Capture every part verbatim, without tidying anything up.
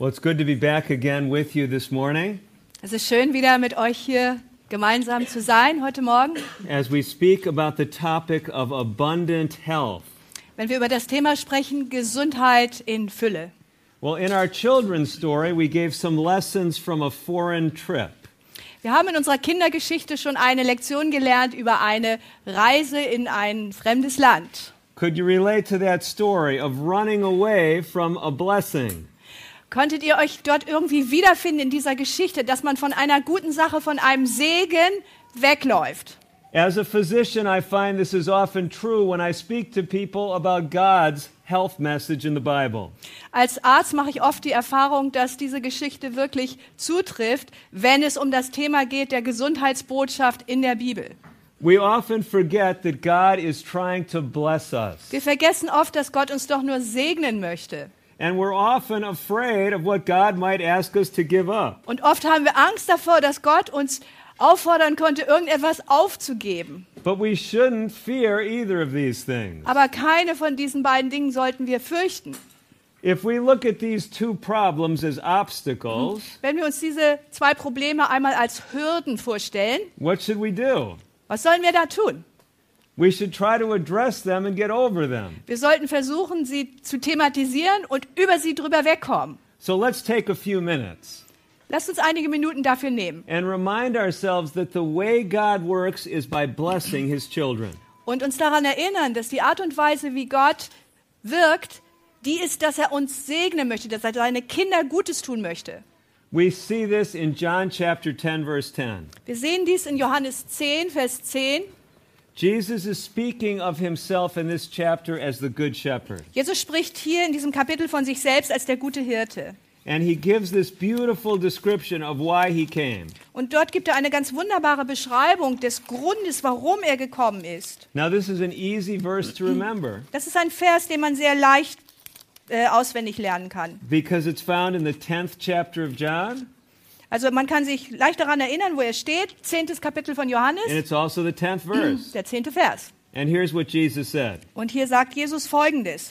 Well, it's good to be back again with you this morning Es ist schön, wieder mit euch hier gemeinsam zu sein heute Morgen, as we speak about the topic of abundant health. wenn wir über das Thema sprechen, Gesundheit in Fülle. Well, in our children's story, we gave some lessons from a foreign trip. Wir haben in unserer Kindergeschichte schon eine Lektion gelernt über eine Reise in ein fremdes Land. Could you relate to that story of running away from a blessing? Konntet ihr euch dort irgendwie wiederfinden in dieser Geschichte, dass man von einer guten Sache, von einem Segen wegläuft? As a physician, I find this is often true when I speak to people about God's health message in the Bible. Als Arzt mache ich oft die Erfahrung, dass diese Geschichte wirklich zutrifft, wenn es um das Thema geht der Gesundheitsbotschaft in der Bibel. We often forget that God is trying to bless us. Wir vergessen oft, dass Gott uns doch nur segnen möchte. And we're often afraid of what God might ask us to give up. Und oft haben wir Angst davor, dass Gott uns auffordern konnte, irgendetwas aufzugeben. But we shouldn't fear either of these things. Aber keine von diesen beiden Dingen sollten wir fürchten. If we look at these two problems as obstacles, Wenn wir uns diese zwei Probleme einmal als Hürden vorstellen, what should we do? was sollen wir da tun? We should try to address them and get over them. Wir sollten versuchen, sie zu thematisieren und über sie drüber wegkommen. So let's take a few minutes Lasst uns einige Minuten dafür nehmen and remind ourselves that the way God works is by blessing his children. und uns daran erinnern, dass die Art und Weise, wie Gott wirkt, die ist, dass er uns segnen möchte, dass er seine Kinder Gutes tun möchte. We see this in John chapter ten, verse ten. Wir sehen dies in Johannes zehn, Vers zehn. Jesus is speaking of himself in this chapter as the good shepherd. Jesus spricht hier in diesem Kapitel von sich selbst als der gute Hirte. And he gives this beautiful description of why he came. Und dort gibt er eine ganz wunderbare Beschreibung des Grundes, warum er gekommen ist. Now this is an easy verse to remember Das ist ein Vers, den man sehr leicht äh, auswendig lernen kann. because it's found in the tenth chapter of John Also man kann sich leicht daran erinnern, wo er steht. Zehntes Kapitel von Johannes, and it's also the tenth verse. der zehnte Vers. And here's what Jesus said. Und hier sagt Jesus Folgendes.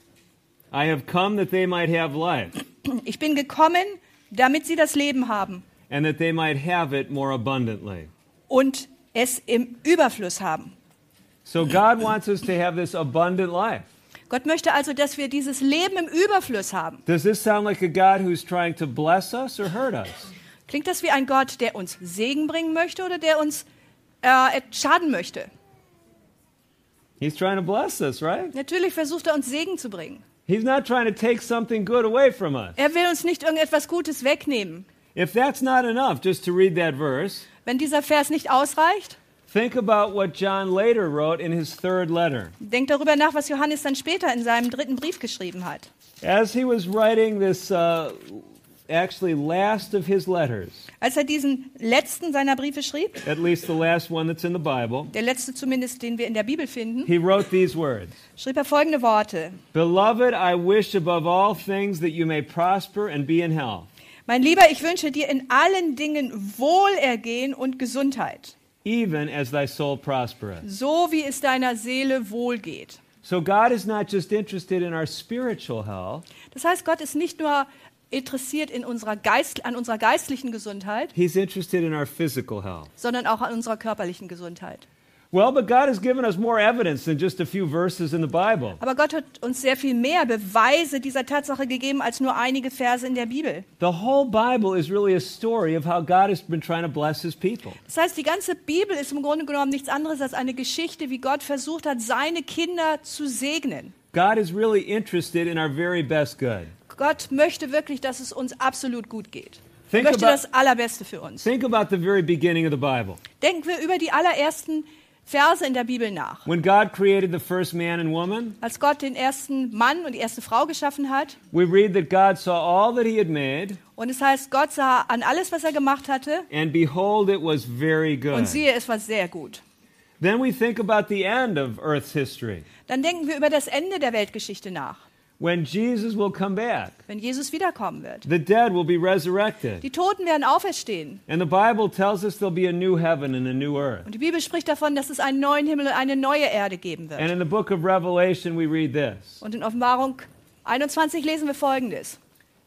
I have come that they might have life Ich bin gekommen, damit sie das Leben haben and that they might have it more abundantly. und es im Überfluss haben. So God wants us to have this abundant life. Gott möchte also, dass wir dieses Leben im Überfluss haben. Does this sound like a God who's trying to bless us or hurt us? Klingt das wie ein Gott, der uns Segen bringen möchte oder der uns äh, schaden möchte? He's trying to bless us, right? Natürlich versucht er uns Segen zu bringen. He's not trying to take something good away from us. Er will uns nicht irgendetwas Gutes wegnehmen. If that's not enough just to read that verse, Wenn dieser Vers nicht ausreicht, think about what John later wrote in his third letter. denkt darüber nach, was Johannes dann später in seinem dritten Brief geschrieben hat. As he was writing this uh, actually last of his letters, Als er diesen letzten seiner Briefe schrieb, at least the last one that's in the Bible, der letzte zumindest, den wir in der Bibel finden, he wrote these words. schrieb er folgende Worte. Beloved, I wish above all things that you may prosper and be in health, Mein Lieber, ich wünsche dir in allen Dingen Wohlergehen und Gesundheit, even as thy soul prospereth. so wie es deiner Seele wohlgeht. So God is not just interested in our spiritual health, Das heißt, Gott ist nicht nur interessiert in unserer Geist, an unserer geistlichen Gesundheit, he's interested in our physical health. sondern auch an unserer körperlichen Gesundheit. Well, but God has given us more evidence than just a few verses in the Bible. Aber Gott hat uns sehr viel mehr Beweise dieser Tatsache gegeben als nur einige Verse in der Bibel. The whole Bible is really a story of how God has been trying to bless his people. Das heißt, die ganze Bibel ist im Grunde genommen nichts anderes als eine Geschichte, wie Gott versucht hat, seine Kinder zu segnen. God is really interested in our very best good. Gott möchte wirklich, dass es uns absolut gut geht. Er Think möchte about- das Allerbeste für uns. Think about the very beginning of the Bible. Denken wir über die allerersten Verse in der Bibel nach. When God created the first man and woman, Als Gott den ersten Mann und die erste Frau geschaffen hat, we read that God saw all that he had made, und es heißt, Gott sah an alles, was er gemacht hatte, and behold, it was very und good. siehe, es war sehr gut. Then we think about the end of Earth's history, Dann denken wir über das Ende der Weltgeschichte nach, when Jesus will come back. wenn Jesus wiederkommen wird. The dead will be resurrected. Die Toten werden auferstehen. And the Bible tells us there'll be a new heaven and a new earth. Und die Bibel spricht davon, dass es einen neuen Himmel und eine neue Erde geben And wird. in the book of Revelation, we read this. Und in Offenbarung einundzwanzig lesen wir Folgendes.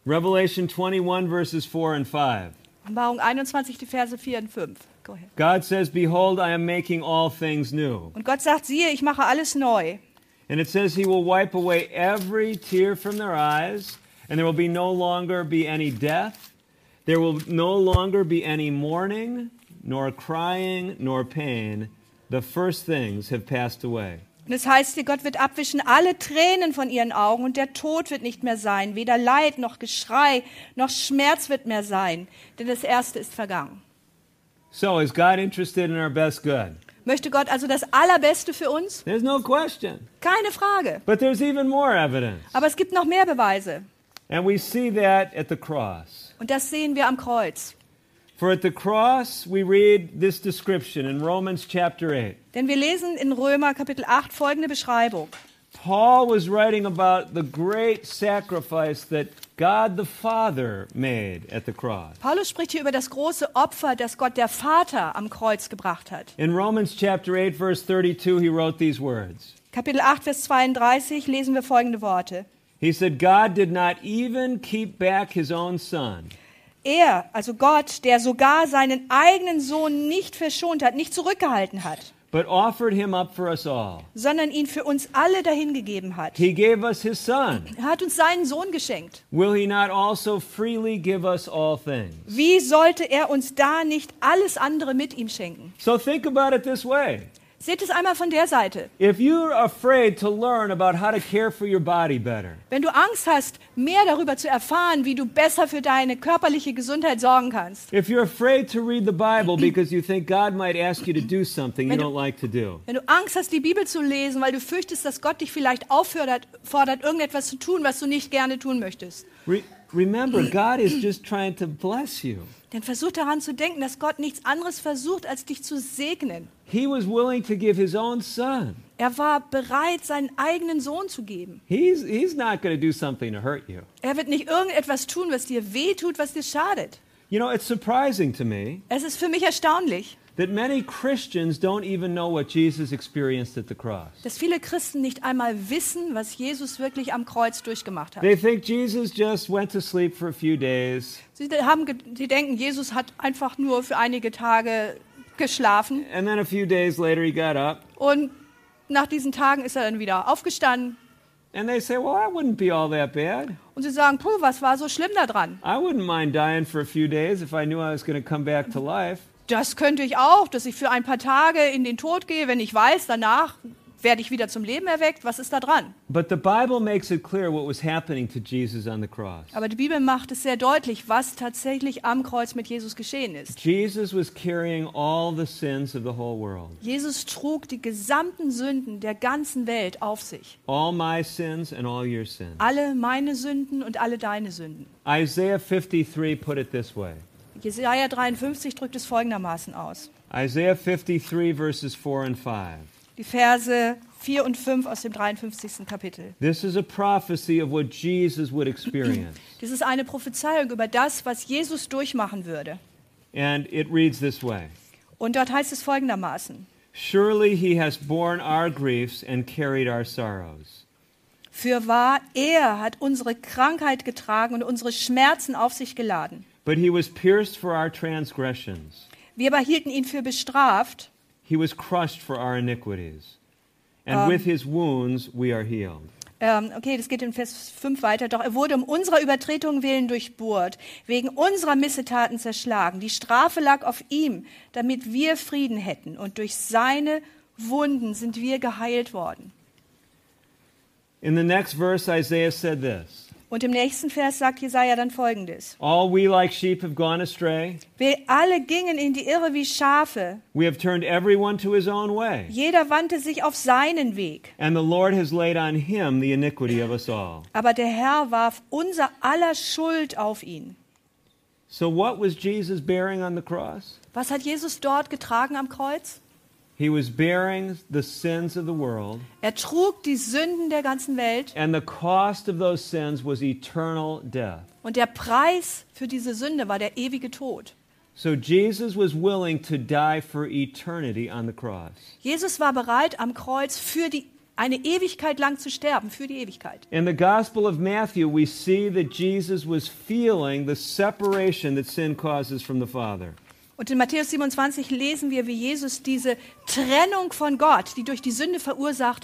Revelation twenty-one, verses four and five. Offenbarung einundzwanzig, die Verse vier und fünf. Go ahead. God says, "Behold, I am making all things new." Und Gott sagt, siehe, ich mache alles neu. And it says he will wipe away every tear from their eyes, and there will be no longer be any death. There will no longer be any mourning, nor crying, nor pain. The first things have passed away. Und es heißt hier, Gott wird abwischen alle Tränen von ihren Augen und der Tod wird nicht mehr sein. Weder Leid noch Geschrei noch Schmerz wird mehr sein, denn das Erste ist vergangen. So is God interested in our best good? Möchte Gott also das Allerbeste für uns? There's no question. Keine Frage. But there's even more evidence. Aber es gibt noch mehr Beweise. And we see that at the cross. Und das sehen wir am Kreuz. For at the cross we read this description in Romans chapter eight. Denn wir lesen in Römer Kapitel acht folgende Beschreibung. Paul was writing about the great sacrifice that God the Father made at the cross. Paulus spricht hier über das große Opfer, das Gott der Vater am Kreuz gebracht hat. In Romans chapter eight verse thirty-two he wrote these words. Kapitel acht, Vers zweiunddreißig lesen wir folgende Worte. He said, God did not even keep back his own son. Er, also Gott, der sogar seinen eigenen Sohn nicht verschont hat, nicht zurückgehalten hat, but offered him up for us all. sondern ihn für uns alle dahingegeben hat. He gave us his son. Er hat uns seinen Sohn geschenkt. Will he not also freely give us all things? Wie sollte er uns da nicht alles andere mit ihm schenken? So think about it this way. Seht es einmal von der Seite. If you're afraid to learn about how to care for your body better, Wenn du Angst hast, mehr darüber zu erfahren, wie du besser für deine körperliche Gesundheit sorgen kannst, if you're afraid to read the Bible because you think God might ask you to do something you Wenn du- don't like to do, wenn du Angst hast, die Bibel zu lesen, weil du fürchtest, dass Gott dich vielleicht auffordert, fordert, irgendetwas zu tun, was du nicht gerne tun möchtest, re- remember, God is just trying to bless you. dann versuch daran zu denken, dass Gott nichts anderes versucht, als dich zu segnen. He was willing to give his own son. Er war bereit, seinen eigenen Sohn zu geben. He's, he's not going to do something to hurt you. Er wird nicht irgendetwas tun, was dir wehtut, was dir schadet. You know, it's surprising to me Es ist für mich erstaunlich, that many Christians don't even know what Jesus experienced at the cross. dass viele Christen nicht einmal wissen, was Jesus wirklich am Kreuz durchgemacht hat. They think Jesus just went to sleep for a few days, Sie, haben, ge- sie denken, Jesus hat einfach nur für einige Tage geschlafen and then a few days later he got up, und nach diesen Tagen ist er dann wieder aufgestanden and they say, well, that wouldn't be all that bad. und sie sagen, puh, was war so schlimm daran? I wouldn't mind dying for a few days if I knew I was going to come back to life. Das könnte ich auch, dass ich für ein paar Tage in den Tod gehe, wenn ich weiß, danach werde ich wieder zum Leben erweckt. Was ist da dran? But the Bible makes it clear what was happening to Jesus on the cross. Aber die Bibel macht es sehr deutlich, was tatsächlich am Kreuz mit Jesus geschehen ist. Jesus was carrying all the sins of the whole world. Jesus trug die gesamten Sünden der ganzen Welt auf sich. All my sins and all your sins. Alle meine Sünden und alle deine Sünden. Isaiah fifty-three put it this way. Jesaja dreiundfünfzig drückt es folgendermaßen aus. Isaiah fifty-three verses four and five. Die Verse vier und fünf aus dem dreiundfünfzigsten Kapitel. This is a prophecy of what Jesus would experience. Das ist eine Prophezeiung über das, was Jesus durchmachen würde. And it reads this way. Und dort heißt es folgendermaßen. Surely he has borne our griefs and carried our sorrows. Fürwahr, er hat unsere Krankheit getragen und unsere Schmerzen auf sich geladen. But he was pierced for our transgressions. Wir aber hielten ihn für bestraft, He was crushed for our iniquities. And with his wounds we are healed. ähm, okay, das geht in Vers fünf weiter, doch er wurde um unserer Übertretung willen durchbohrt, wegen unserer Missetaten zerschlagen. Die Strafe lag auf ihm, damit wir Frieden hätten, und durch seine Wunden sind wir geheilt worden. In the next verse, Isaiah said this. Und im nächsten Vers sagt Jesaja dann Folgendes. All we like sheep have gone astray. Wir alle gingen in die Irre wie Schafe. We have turned everyone to his own way. Jeder wandte sich auf seinen Weg. And the Lord has laid on him the iniquity of us all. Aber der Herr warf unser aller Schuld auf ihn. So what was Jesus bearing on the cross? Was hat Jesus dort getragen am Kreuz? He was bearing the sins of the world. Er trug die Sünden der ganzen Welt. And the cost of those sins was eternal death. Und der Preis für diese Sünde war der ewige Tod. So Jesus was willing to die for eternity on the cross. Jesus war bereit, am Kreuz für die eine Ewigkeit lang zu sterben, für die Ewigkeit. In the Gospel of Matthew, we see that Jesus was feeling the separation that sin causes from the Father. Und in Matthäus siebenundzwanzig lesen wir, wie Jesus diese Trennung von Gott, die durch die Sünde verursacht,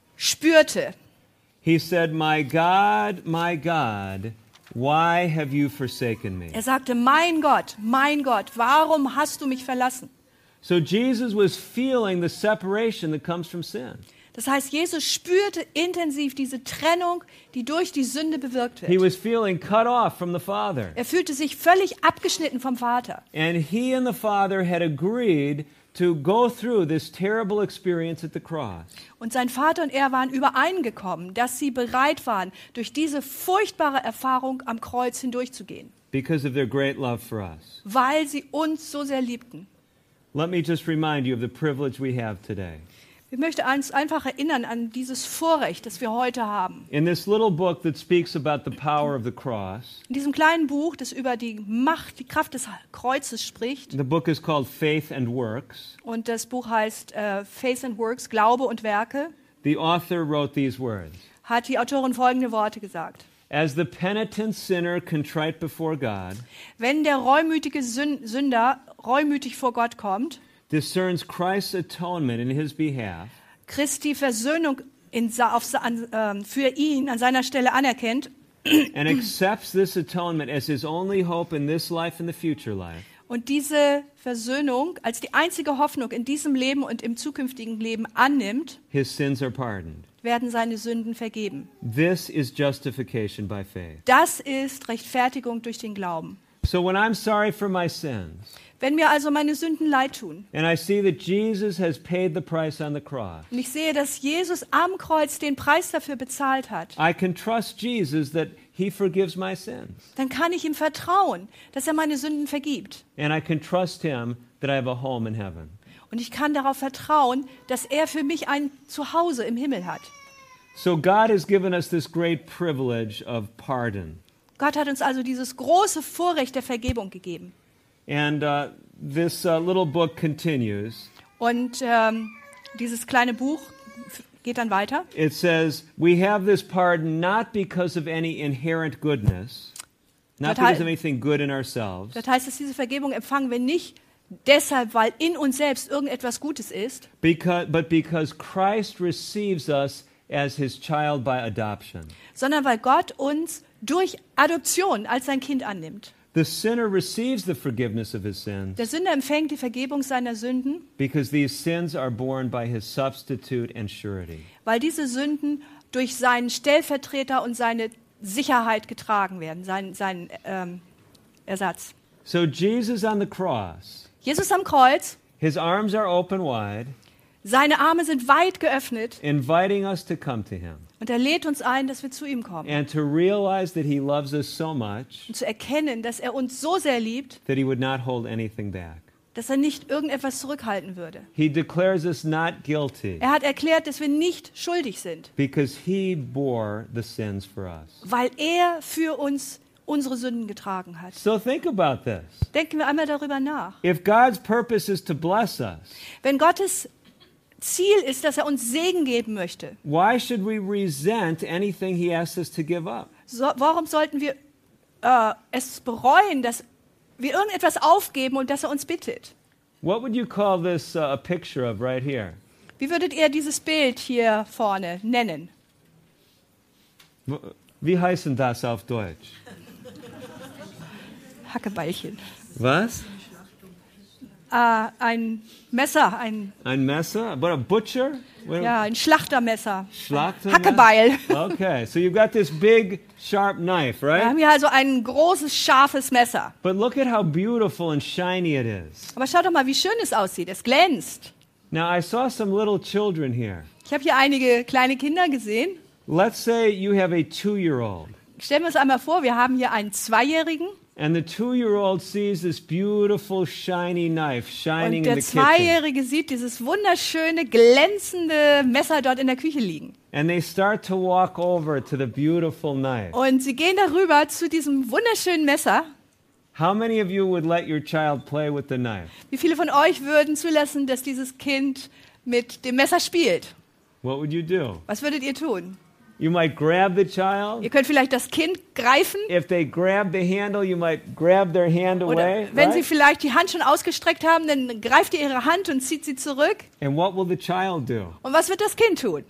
spürte. He said, "My God, my God, why have you forsaken me?" Er sagte, mein Gott, mein Gott, warum hast du mich verlassen? So Jesus was feeling the separation that comes from sin. Das heißt, Jesus spürte intensiv diese Trennung, die durch die Sünde bewirkt He wird. was feeling cut off from the Father. Er fühlte sich völlig abgeschnitten vom Vater. And he and the Father had agreed to go through this terrible experience at the cross. Und sein Vater und er waren übereingekommen, dass sie bereit waren, durch diese furchtbare Erfahrung am Kreuz hindurchzugehen, Because of their great love for us. weil sie uns so sehr liebten. Let me just remind you of the privilege we have today. Ich möchte uns einfach erinnern an dieses Vorrecht, das wir heute haben. In this little book that speaks about the power of the cross, In diesem kleinen Buch, das über die Macht, die Kraft des Kreuzes spricht, the book is called Faith and Works. und das Buch heißt äh, Faith and Works, Glaube und Werke, The author wrote these words. hat die Autorin folgende Worte gesagt. As the penitent sinner contrite before God, Wenn der reumütige Sün- Sünder reumütig vor Gott kommt, discerns Christ's atonement in his behalf, Christi Versöhnung in, sa- auf, sa- an, ähm, für ihn an seiner Stelle anerkennt and accepts this atonement as his only hope in this life and the future life, und diese Versöhnung als die einzige Hoffnung in diesem Leben und im zukünftigen Leben annimmt, his sins are pardoned. werden seine Sünden vergeben. This is justification by faith. Das ist Rechtfertigung durch den Glauben. So when I'm sorry for my sins, Wenn mir also meine Sünden leid tun and I see that Jesus has paid the price on the cross, und ich sehe, dass Jesus am Kreuz den Preis dafür bezahlt hat, I can trust Jesus that he forgives my sins. dann kann ich ihm vertrauen, dass er meine Sünden vergibt. And I can trust him that I have a home in heaven. Und ich kann darauf vertrauen, dass er für mich ein Zuhause im Himmel hat. So God has given us this great privilege of pardon. Gott hat uns also dieses große Vorrecht der Vergebung gegeben. And uh, this uh, little book continues. Und ähm, dieses kleine Buch f- geht dann weiter. It says, we have this pardon not because of any inherent goodness, not Das hei- because of anything good in ourselves, Das heißt, dass diese Vergebung empfangen wir nicht deshalb, weil in uns selbst irgendetwas Gutes ist, because, but because Christ receives us as his child by adoption. sondern weil Gott uns durch Adoption als sein Kind annimmt. The sinner receives the forgiveness of his sins Der Sünder empfängt die Vergebung seiner Sünden, because these sins are borne by his substitute and surety. weil diese Sünden durch seinen Stellvertreter und seine Sicherheit getragen werden, seinen, seinen ähm, Ersatz. So Jesus on the cross, Jesus am Kreuz, his arms are open wide, seine Arme sind weit geöffnet inviting us to come to him und er lädt uns ein, dass wir zu ihm kommen. and to realize that he loves us so much Und zu erkennen, dass er uns so sehr liebt, that he would not hold anything back. dass er nicht irgendetwas zurückhalten würde. He declares us not guilty Er hat erklärt, dass wir nicht schuldig sind, because he bore the sins for us. weil er für uns unsere Sünden getragen hat. So think about this. Denken wir einmal darüber nach. If God's purpose is to bless us, Wenn Gottes Ziel ist, dass er uns Segen geben möchte, why should we resent anything he asks us to give up? so, warum sollten wir äh, es bereuen, dass wir irgendetwas aufgeben und dass er uns bittet? What would you call this uh, a picture of right here? Wie würdet ihr dieses Bild hier vorne nennen? W- Wie heißt denn das auf Deutsch? Hackebeilchen. Was? Äh, ein Messer, ein, Ein Messer? What, a butcher? What, ja, ein Schlachtermesser. Schlachter- Hackebeil. Okay, so you've got this big, sharp knife, Wir right? haben hier also ein großes, scharfes Messer. But look at how beautiful and shiny it is. Aber schaut doch mal, wie schön es aussieht. Es glänzt. Now, I saw some little children here. Ich habe hier einige kleine Kinder gesehen. Let's say you have a two-year-old, Stellen wir uns einmal vor, wir haben hier einen Zweijährigen and the two-year-old sees this beautiful, shiny knife shining und in der the kitchen. Zweijährige sieht dieses wunderschöne, glänzende Messer dort in der Küche liegen. And they start to walk over to the beautiful knife. Und sie gehen darüber zu diesem wunderschönen Messer. How many of you would let your child play with the knife? Wie viele von euch würden zulassen, dass dieses Kind mit dem Messer spielt? What would you do? Was würdet ihr tun? You might grab the child. Ihr könnt vielleicht das Kind greifen. If they grab the handle, you might grab their hand Oder away. wenn Right? sie vielleicht die Hand schon ausgestreckt haben, dann greift ihr ihre Hand und zieht sie zurück. And what will the child do? Und was wird das Kind tun?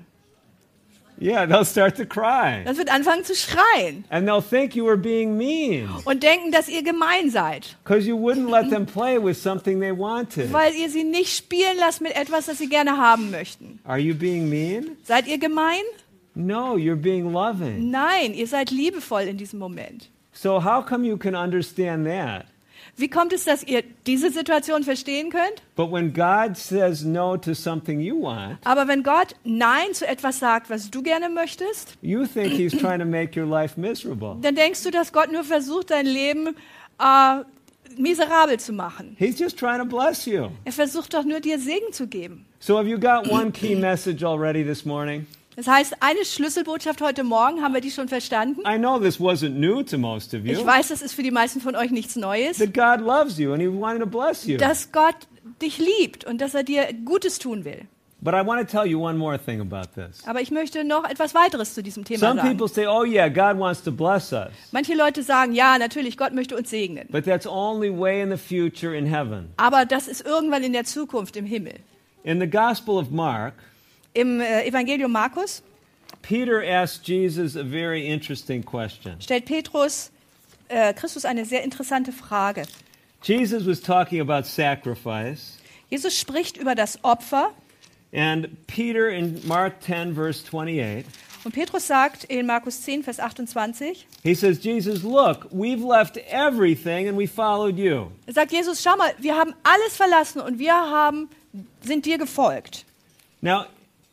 Yeah, they'll start to cry. Das wird anfangen zu schreien And they'll think you were being mean und denken, dass ihr gemein seid, because you wouldn't let them play with something they wanted. weil ihr sie nicht spielen lasst mit etwas, das sie gerne haben möchten. Are you being mean? Seid ihr gemein? No, you're being loving. Nein, ihr seid liebevoll in diesem Moment. So how come you can understand that? Wie kommt es, dass ihr diese Situation verstehen könnt? But when God says no to something you want, Aber wenn Gott Nein zu etwas sagt, was du gerne möchtest, you think he's trying to make your life miserable. dann denkst du, dass Gott nur versucht, dein Leben äh, miserabel zu machen. He's just trying to bless you. Er versucht doch nur, dir Segen zu geben. So have you got one key message already this morning? Das heißt, eine Schlüsselbotschaft heute Morgen, haben wir die schon verstanden? I know this wasn't new to most of Ich you. weiß, das ist für die meisten von euch nichts Neues, That God loves you and he wanted to bless you. dass Gott dich liebt und dass er dir Gutes tun will. But I want to tell you one more thing about this. Aber ich möchte noch etwas weiteres zu diesem Thema Some sagen. people say, oh yeah, God wants to bless us. Manche Leute sagen, ja, natürlich, Gott möchte uns segnen. But that's only way in the future in heaven. Aber das ist irgendwann in der Zukunft im Himmel. In the Gospel of Mark, Im äh, Evangelium Markus Peter asked Jesus a very interesting question. stellt Petrus äh, Christus eine sehr interessante Frage. Jesus was talking about sacrifice, Jesus spricht über das Opfer and Peter in Mark ten, verse twenty-eight, und Petrus sagt in Markus zehn, Vers achtundzwanzig, he says, Jesus, look, we've left everything and we followed you. er sagt Jesus, schau mal, wir haben alles verlassen und wir haben, sind dir gefolgt. Now,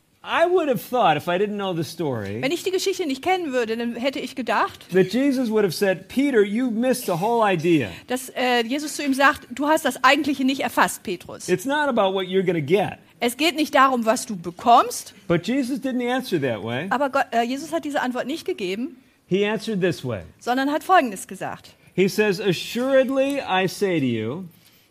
I would have thought, if I didn't know the story, Wenn ich die Geschichte nicht kennen würde, dann hätte ich gedacht, that Jesus would have said, Peter, you missed the whole idea. dass äh, Jesus zu ihm sagt, du hast das Eigentliche nicht erfasst, Petrus. It's not about what you're going to get. Es geht nicht darum, was du bekommst, But Jesus didn't answer that way. aber Gott, äh, Jesus hat diese Antwort nicht gegeben, He answered this way. sondern hat Folgendes gesagt. He says, assuredly I say to you,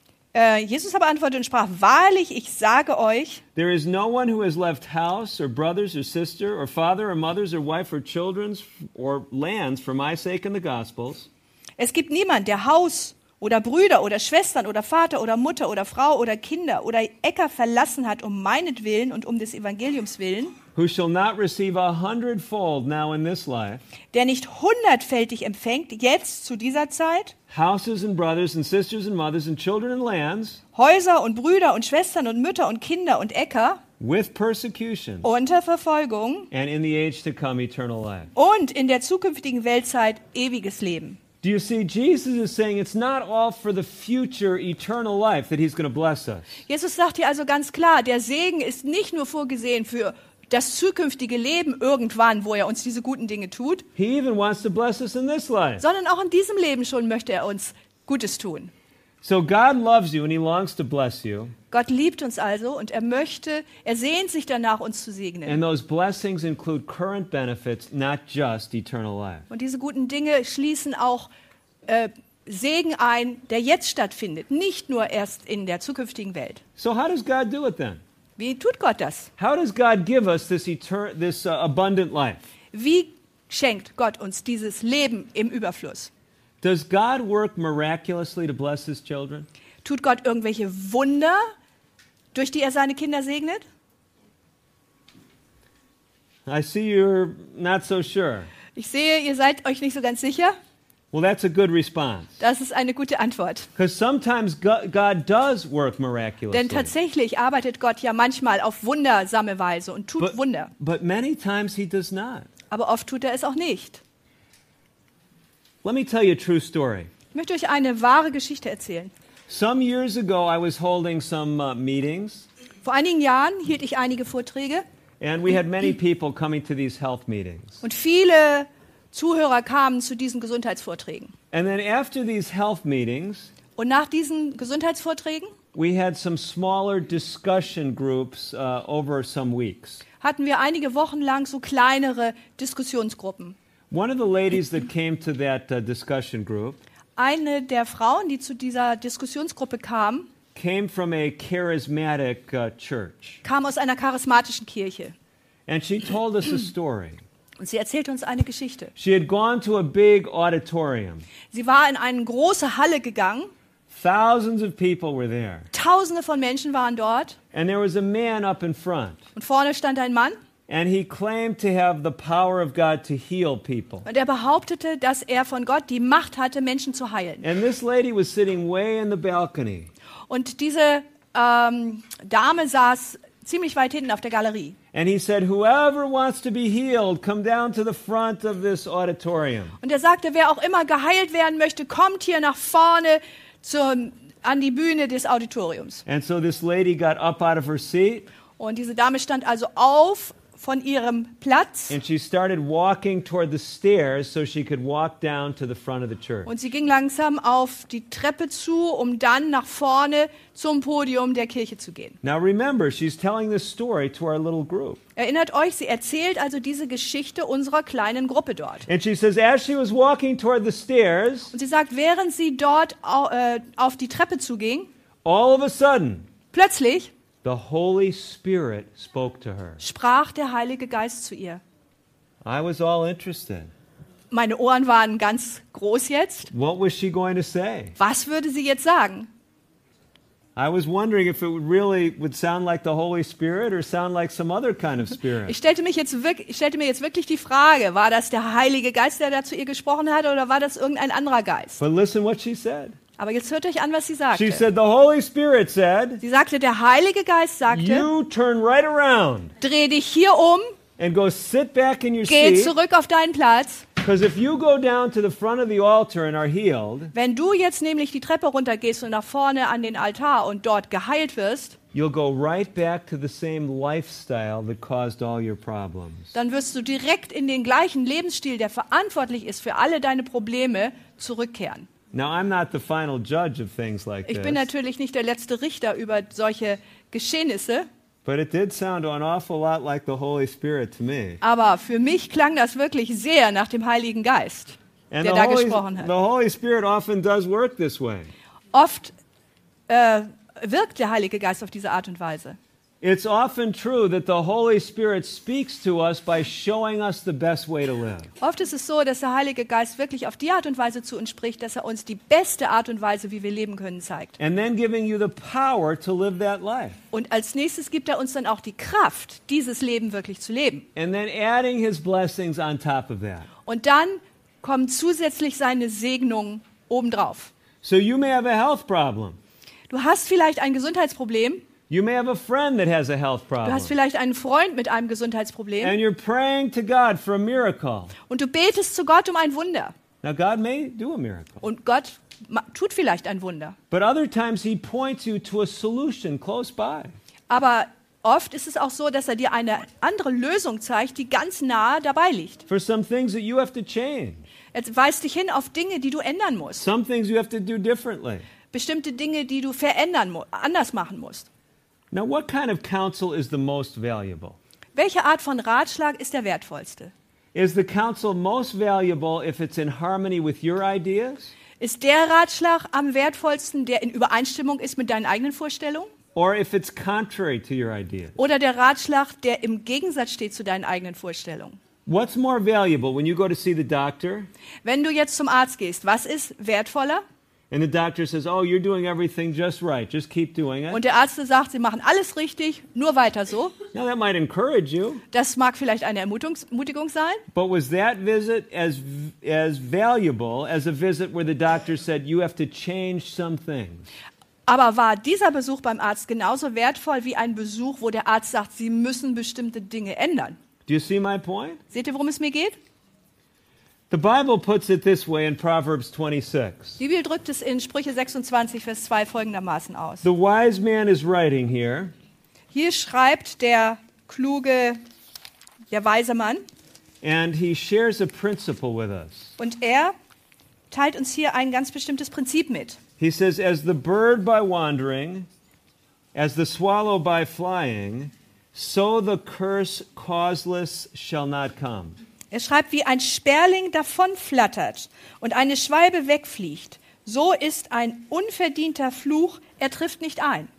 Äh, Jesus aber antwortete und sprach, wahrlich, ich sage euch, there is no one who has left house or brothers or sister or father or mothers or wife or children or lands for my sake in the Gospels, es gibt niemand, der Haus oder Brüder oder Schwestern oder Vater oder Mutter oder Frau oder Kinder oder Äcker verlassen hat um meinetwillen und um des Evangeliums willen, who shall not receive a hundredfold now in this life, der nicht hundertfältig empfängt, jetzt zu dieser Zeit, houses and brothers and sisters and mothers and children and lands, Häuser und Brüder und Schwestern und Mütter und Kinder und Äcker with persecution, unter Verfolgung and in the age to come eternal life. und in der zukünftigen Weltzeit ewiges Leben. Do you see, Jesus is saying it's not all for the future eternal life that he's going to bless us. Jesus sagt hier also ganz klar, der Segen ist nicht nur vorgesehen für das zukünftige Leben irgendwann, wo er uns diese guten Dinge tut, He even wants to bless us in this life. sondern auch in diesem Leben schon möchte er uns Gutes tun. So God loves you and he longs to bless you. Gott liebt uns also und er möchte, er sehnt sich danach, uns zu segnen. And those blessings include current benefits, not just eternal life. Und diese guten Dinge schließen auch äh, Segen ein, der jetzt stattfindet, nicht nur erst in der zukünftigen Welt. So how does God do it then? Wie tut Gott das? How does God give us this etern- this uh, abundant life? Wie schenkt Gott uns dieses Leben im Überfluss? Does God work miraculously to bless his children? Tut Gott irgendwelche Wunder, durch die er seine Kinder segnet? I see you're not so sure. Ich sehe, ihr seid euch nicht so ganz sicher. Well, that's a good response. Das ist eine gute Antwort. Because sometimes God, God does work miraculously. Denn tatsächlich arbeitet Gott ja manchmal auf wundersame Weise und tut But, Wunder. but many times he does not. Aber oft tut er es auch nicht. Let me tell you a true story. Ich möchte euch eine wahre Geschichte erzählen. Some years ago, I was holding some uh, meetings, Vor einigen Jahren hielt ich einige Vorträge and we had many people coming to these health meetings. und viele Zuhörer kamen zu diesen Gesundheitsvorträgen. And then after these health meetings, Und nach diesen Gesundheitsvorträgen we had some smaller discussion groups uh, over some weeks. hatten wir einige Wochen lang so kleinere Diskussionsgruppen. One of the ladies that came to that uh, discussion group Eine der Frauen, die zu dieser Diskussionsgruppe kam, came from a charismatic uh, church. kam aus einer charismatischen Kirche. And she told us a story. Und sie erzählte uns eine Geschichte. She had gone to a big auditorium. Sie war in eine große Halle gegangen. Thousands of people were there. Tausende von Menschen waren dort. And there was a man up in front. Und vorne stand ein Mann. And he claimed to have the power of God to heal people. Und er behauptete, dass er von Gott die Macht hatte, Menschen zu heilen. And this lady was sitting way in the balcony. Und diese ähm, Dame saß ziemlich weit hinten auf der Galerie. And he said, whoever wants to be healed, come down to the front of this auditorium. Und er sagte, wer auch immer geheilt werden möchte, kommt hier nach vorne zur, an die Bühne des Auditoriums. And so this lady got up out of her seat. Und diese Dame stand also auf von ihrem Platz. And she started walking toward the stairs so she could walk down to the front of the church. Und sie ging langsam auf die Treppe zu, um dann nach vorne zum Podium der Kirche zu gehen. Now remember, she's telling this story to our little group. Erinnert euch, sie erzählt also diese Geschichte unserer kleinen Gruppe dort. And she says, as she was walking toward the stairs, Und sie sagt, während sie dort au, äh, auf die Treppe zuging, all of a sudden, plötzlich the Holy Spirit spoke to her. sprach der Heilige Geist zu ihr. I was all interested. Meine Ohren waren ganz groß jetzt. What was she going to say? Was würde sie jetzt sagen? I was wondering if it would really would sound like the Holy Spirit or sound like some other kind of Ich spirit. stellte, mich jetzt wirklich, ich stellte mir jetzt wirklich die Frage, war das der Heilige Geist, der da zu ihr gesprochen hat, oder war das irgendein anderer Geist? But listen what she said. Aber jetzt hört euch an, was sie She sagte. said, the Holy Spirit said, Sie sagte, der Heilige Geist sagte, you turn right around dreh dich hier um, and go sit back in your geh seat, zurück auf deinen Platz. because if you go down to the front of the altar and are healed, Wenn du jetzt nämlich die Treppe runtergehst und nach vorne an den Altar und dort geheilt wirst, you'll go right back to the same lifestyle that caused all your problems. dann wirst du direkt in den gleichen Lebensstil, der verantwortlich ist für alle deine Probleme, zurückkehren. Now, I'm not the final judge of things like Ich bin this, natürlich nicht der letzte Richter über solche Geschehnisse, but it did sound an awful lot like the Holy Spirit to me. aber für mich klang das wirklich sehr nach dem Heiligen Geist, And der the da Holy, gesprochen the hat. Holy Spirit often does work this way. Oft äh, wirkt der Heilige Geist auf diese Art und Weise. It's often true that the Holy Spirit speaks to us by showing us the best way to live. Oft ist es so, dass der Heilige Geist wirklich auf die Art und Weise zu uns spricht, dass er uns die beste Art und Weise, wie wir leben können, zeigt. And then giving you the power to live that life. Und als nächstes gibt er uns dann auch die Kraft, dieses Leben wirklich zu leben. And then adding his blessings on top of that. Und dann kommen zusätzlich seine Segnungen obendrauf. So you may have a health problem. Du hast vielleicht ein Gesundheitsproblem. You may have a friend that has a health Du problem. hast vielleicht einen Freund mit einem Gesundheitsproblem. And you're praying to God for a miracle. Und du betest zu Gott um ein Wunder. Now, God may do a miracle. Und Gott ma- tut vielleicht ein Wunder. But other times he points you to a solution close by. Aber oft ist es auch so, dass er dir eine andere Lösung zeigt, die ganz nahe dabei liegt. For some things that you have to change. Er weist dich hin auf Dinge, die du ändern musst. Some things you have to do differently. Bestimmte Dinge, die du verändern mu- anders machen musst. Now, what kind of counsel is the most valuable? Welche Art von Ratschlag ist der wertvollste? Is the counsel most valuable if it's in harmony with your ideas? Ist der Ratschlag am wertvollsten, der in Übereinstimmung ist mit deinen eigenen Vorstellungen? Or if it's contrary to your ideas? Oder der Ratschlag, der im Gegensatz steht zu deinen eigenen Vorstellungen? What's more valuable when you go to see the doctor Wenn du jetzt zum Arzt gehst, was ist wertvoller? and the doctor says, oh, you're doing everything just right, just keep doing it? Und der Arzt sagt, sie machen alles richtig, nur weiter so. Now, that might encourage you, Das mag vielleicht eine Ermutungs- Ermutigung sein. but was that visit as, as valuable as a visit where the doctor said, you have to change some things? Aber war dieser Besuch beim Arzt genauso wertvoll wie ein Besuch, wo der Arzt sagt, sie müssen bestimmte Dinge ändern? Do you see my point? Seht ihr, worum es mir geht? The Bible puts it this way in Proverbs twenty-six. Die Bibel drückt es in Sprüche sechsundzwanzig, Vers zwei folgendermaßen aus. The wise man is writing here, Hier schreibt der kluge, der weise Mann, and he shares a principle with us. und er teilt uns hier ein ganz bestimmtes Prinzip mit. He says, as the bird by wandering, as the swallow by flying, so the curse causeless shall not come. Er schreibt, wie ein Sperling davonflattert und eine Schwalbe wegfliegt, so ist ein unverdienter Fluch, er trifft nicht ein.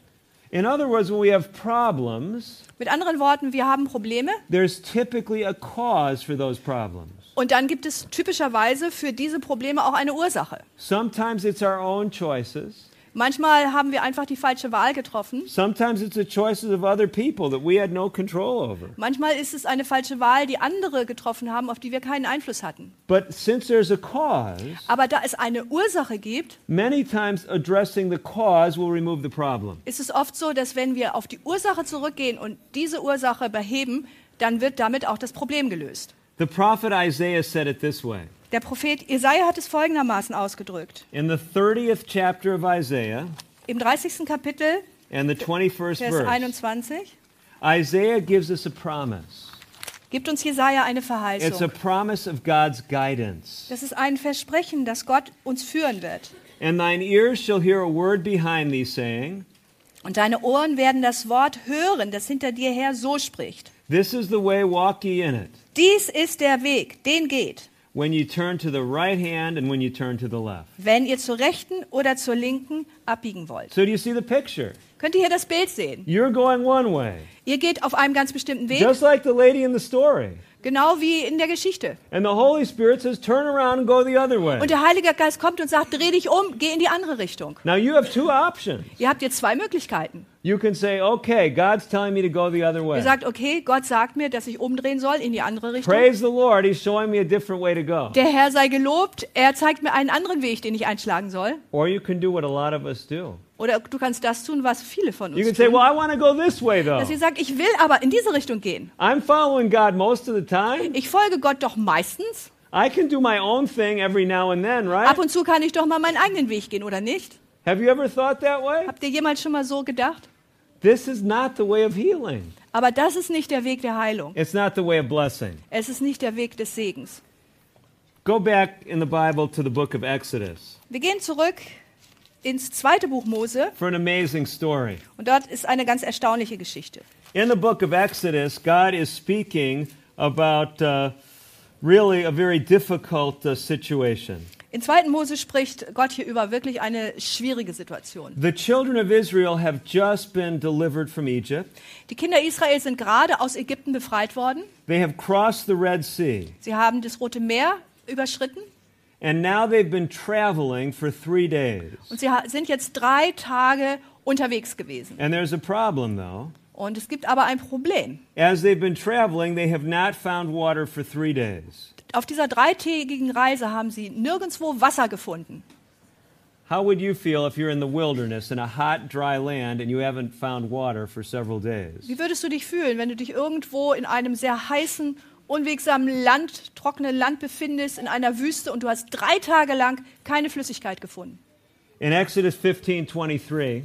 In other words, when we have problems, Mit anderen Worten, wir haben Probleme there's typically a cause for those problems. und dann gibt es typischerweise für diese Probleme auch eine Ursache. Sometimes it's our own choices. Manchmal haben wir einfach die falsche Wahl getroffen. Sometimes it's the choices of other people that we had no control over. Manchmal ist es eine falsche Wahl, die andere getroffen haben, auf die wir keinen Einfluss hatten. But since there's a cause, Aber da es eine Ursache gibt, many times addressing the cause will remove the problem. ist es oft so, dass wenn wir auf die Ursache zurückgehen und diese Ursache beheben, dann wird damit auch das Problem gelöst. The prophet Isaiah said it this way. Der Prophet Jesaja hat es folgendermaßen ausgedrückt. In the thirtieth chapter of Isaiah Im dreißigsten Kapitel, and the twenty-first Vers verse, einundzwanzig, Isaiah gives us a promise. gibt uns Jesaja eine It's a Verheißung. promise of God's guidance. Das ist ein Versprechen, dass Gott uns führen wird. And thine ears shall hear a word behind thee, saying, Und deine Ohren werden das Wort hören, das hinter dir her so spricht. This is the way, walk ye in it, Dies ist der Weg, den geht, when you turn to the right hand and when you turn to the left. wenn ihr zur rechten oder zur linken abbiegen wollt. So do you see the picture? Könnt ihr hier das Bild sehen? You're going one way, Ihr geht auf einem ganz bestimmten Weg, just like the lady in the story. genau wie in der Geschichte. And the Holy Spirit says, turn around and go the other way. Und der Heilige Geist kommt und sagt, dreh dich um, geh in die andere Richtung. Now you have two options. Ihr habt jetzt zwei Möglichkeiten. You can say, okay, God's telling me to go the other way. Ihr sagt, okay, Gott sagt mir, dass ich umdrehen soll in die andere Richtung. Praise the Lord, He's showing me a different way to go. Der Herr sei gelobt, er zeigt mir einen anderen Weg, den ich einschlagen soll. Or you can do what a lot of us do. Oder du kannst das tun, was viele von You uns can say, tun. well, I want to go this way though. Dass ihr sagt, ich will aber in diese Richtung gehen. I'm following God most of the time. Ich folge Gott doch meistens. I can do my own thing every now and then, right? Ab und zu kann ich doch mal meinen eigenen Weg gehen, oder nicht? Have you ever thought that way? Habt ihr jemals schon mal so gedacht? This is not the way of healing. Aber das ist nicht der Weg der Heilung. It's not the way of blessing. Es ist nicht der Weg des Segens. Go back in the Bible to the book of Exodus Wir gehen zurück ins zweite Buch Mose for an amazing story. und dort ist eine ganz erstaunliche Geschichte. In the book of Exodus, God is speaking about uh, really a very difficult uh, situation. In zweiten Mose spricht Gott hier über wirklich eine schwierige Situation. The children of Israel have just been delivered from Egypt. Die Kinder Israels sind gerade aus Ägypten befreit worden. They have crossed the Red Sea. Sie haben das Rote Meer überschritten And now they've been traveling for three days. und sie ha- sind jetzt drei Tage unterwegs gewesen. And there's a problem, though. Und es gibt aber ein Problem. As they've been traveling, they have not found water for three days. Auf dieser dreitägigen Reise haben sie nirgendwo Wasser gefunden. How would you feel if you're in the wilderness in a hot, dry land and you haven't found water for several days? Wie würdest du dich fühlen, wenn du dich irgendwo in einem sehr heißen, unwegsamen Land, trockenen Land befindest, in einer Wüste und du hast drei Tage lang keine Flüssigkeit gefunden? In Exodus fifteen twenty-three,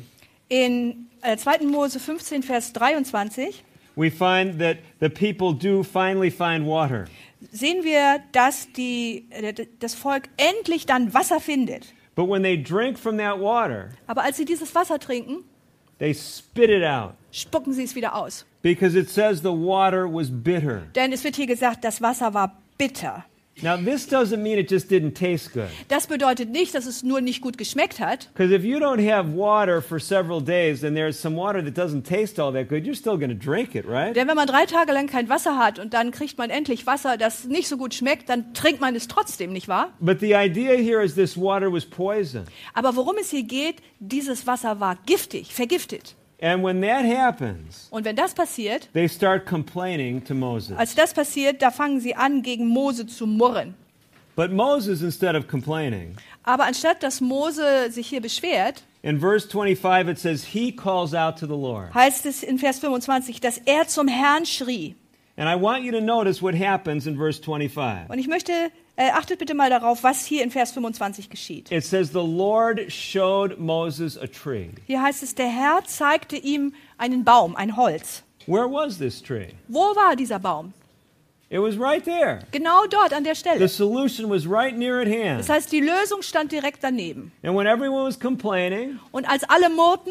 In äh, zweiten Mose fünfzehn, Vers dreiundzwanzig we find that the people do finally find water. sehen wir, dass die, äh, das Volk endlich dann Wasser findet. But when they drink from that water, Aber als sie dieses Wasser trinken, they spit it out spucken sie es wieder aus. because it says the water was bitter. Denn es wird hier gesagt, das Wasser war bitter. Now, this doesn't mean it just didn't taste good. Das bedeutet nicht, dass es nur nicht gut geschmeckt hat. Because if you don't have water for several days and there's some water that doesn't taste all that good, you're still going to drink it, right? Denn wenn man drei Tage lang kein Wasser hat und dann kriegt man endlich Wasser, das nicht so gut schmeckt, dann trinkt man es trotzdem, nicht wahr? But the idea here is this water was poison. Aber worum es hier geht, dieses Wasser war giftig, vergiftet. And when that happens, Und wenn das passiert, they start complaining to Moses. als das passiert, da fangen sie an, gegen Mose zu murren. But Moses, instead of complaining, Aber anstatt dass Mose sich hier beschwert, in verse twenty-five it says, he calls out to the Lord. heißt es in Vers fünfundzwanzig, dass er zum Herrn schrie. And I want you to notice what happens in verse twenty-five. Und ich möchte, äh, achtet bitte mal darauf, was hier in Vers fünfundzwanzig geschieht. It says, the Lord showed Moses a tree. Hier heißt es, der Herr zeigte ihm einen Baum, ein Holz. Where was this tree? Wo war dieser Baum? It was right there. Genau dort an der The Stelle. solution was right near at hand. Das heißt, die Lösung stand direkt daneben. And when everyone was complaining, Und als alle murrten,